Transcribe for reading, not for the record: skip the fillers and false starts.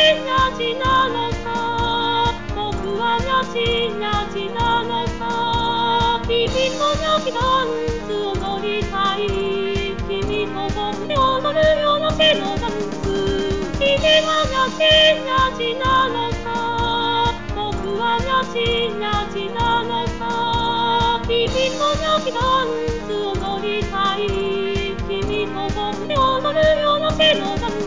にゃちなのさ、僕はにゃちなのさ、君とにゃちダンス踊りたい、君と僕で踊るよにゃちのダンス、君はにゃちなのさ、僕はにゃちなのさ、君とにゃちダンス踊りたい、君と僕で踊るよにゃちのダンス